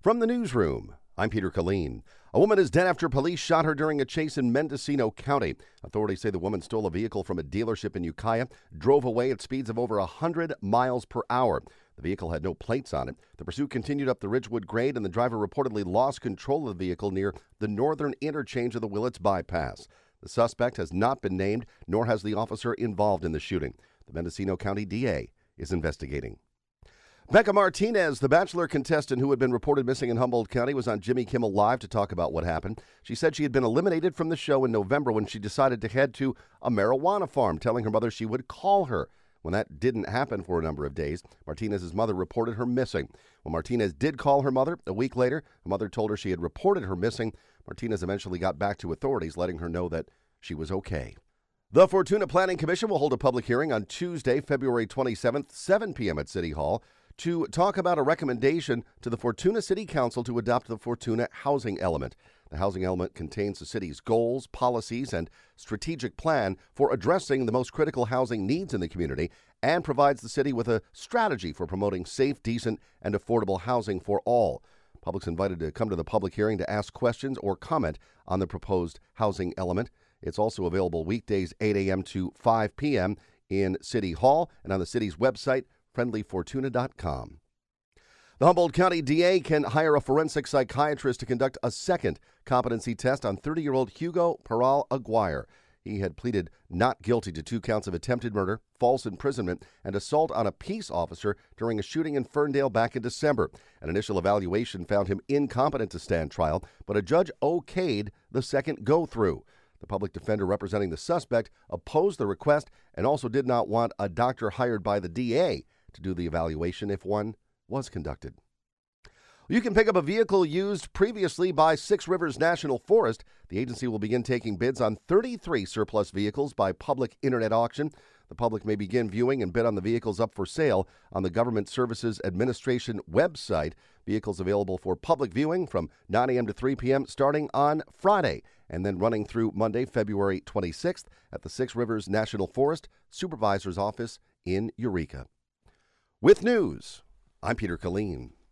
From the newsroom, I'm Peter Killeen. A woman is dead after police shot her during a chase in Mendocino County. Authorities say the woman stole a vehicle from a dealership in Ukiah, drove away at speeds of over 100 miles per hour. The vehicle had no plates on it. The pursuit continued up the Ridgewood grade, and the driver reportedly lost control of the vehicle near the northern interchange of the Willits bypass. The suspect has not been named, nor has the officer involved in the shooting. The Mendocino County DA is investigating. Becca Martinez, the Bachelor contestant who had been reported missing in Humboldt County, was on Jimmy Kimmel Live to talk about what happened. She said she had been eliminated from the show in November when she decided to head to a marijuana farm, telling her mother she would call her. When that didn't happen for a number of days, Martinez's mother reported her missing. When Martinez did call her mother a week later, the mother told her she had reported her missing. Martinez eventually got back to authorities, letting her know that she was okay. The Fortuna Planning Commission will hold a public hearing on Tuesday, February 27th, 7 p.m. at City Hall, to talk about a recommendation to the Fortuna City Council to adopt the Fortuna housing element. The housing element contains the city's goals, policies, and strategic plan for addressing the most critical housing needs in the community and provides the city with a strategy for promoting safe, decent, and affordable housing for all. Public's invited to come to the public hearing to ask questions or comment on the proposed housing element. It's also available weekdays 8 a.m. to 5 p.m. in City Hall and on the city's website, friendlyfortuna.com. The Humboldt County DA can hire a forensic psychiatrist to conduct a second competency test on 30-year-old Hugo Peral Aguirre. He had pleaded not guilty to 2 counts of attempted murder, false imprisonment, and assault on a peace officer during a shooting in Ferndale back in December. An initial evaluation found him incompetent to stand trial, but a judge okayed the second go-through. The public defender representing the suspect opposed the request and also did not want a doctor hired by the DA to do the evaluation if one was conducted. You can pick up a vehicle used previously by Six Rivers National Forest. The agency will begin taking bids on 33 surplus vehicles by public internet auction. The public may begin viewing and bid on the vehicles up for sale on the Government Services Administration website. Vehicles available for public viewing from 9 a.m. to 3 p.m. starting on Friday and then running through Monday, February 26th at the Six Rivers National Forest Supervisor's Office in Eureka. With news, I'm Peter Killeen.